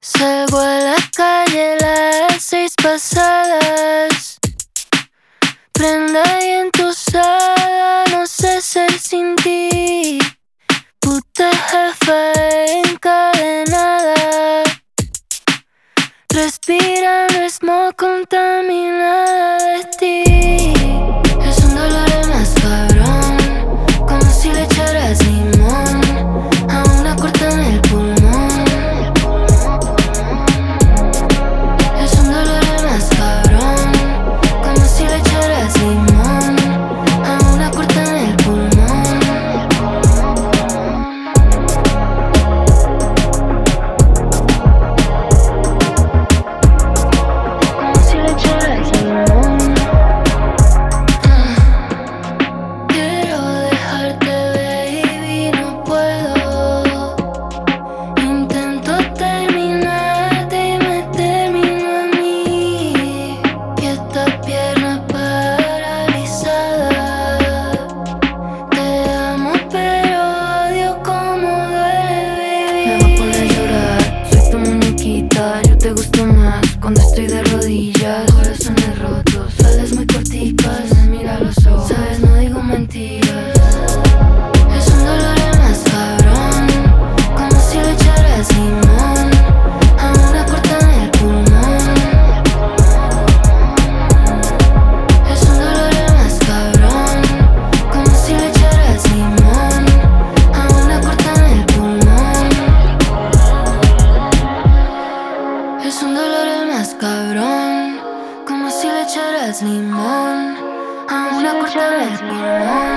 Salgo a la calle las 6 pasadas. Prenda y entusada, no sé ser sin ti. Puta jefa encadenada, respirando smog contaminada de ti. Es un dolor el más cabrón, como si le echaras limón a una corta en el pulmón. Es un dolor el más cabrón, como si le echaras limón a una corta en el pulmón. Como si le echaras limón. Quiero dejarte, baby, no puedo. Intento terminarte y me termino a mí. Y esta pierna paralizada. Te amo pero odio como duele, baby. Me voy a poner a llorar, soy tu muñequita. Yo te gusto más cuando estoy de rodillas. Corazones rotos, sales muy corticas. Me mira a los ojos, sabes, no digo mentiras. Es un dolor el más cabrón, como si le echaras limón a una corta en el pulmón. Es un dolor el más cabrón, como si le echaras limón a una corta en el pulmón. Es un dolor el más cabrón, como si le echaras limón a una corta en el pulmón.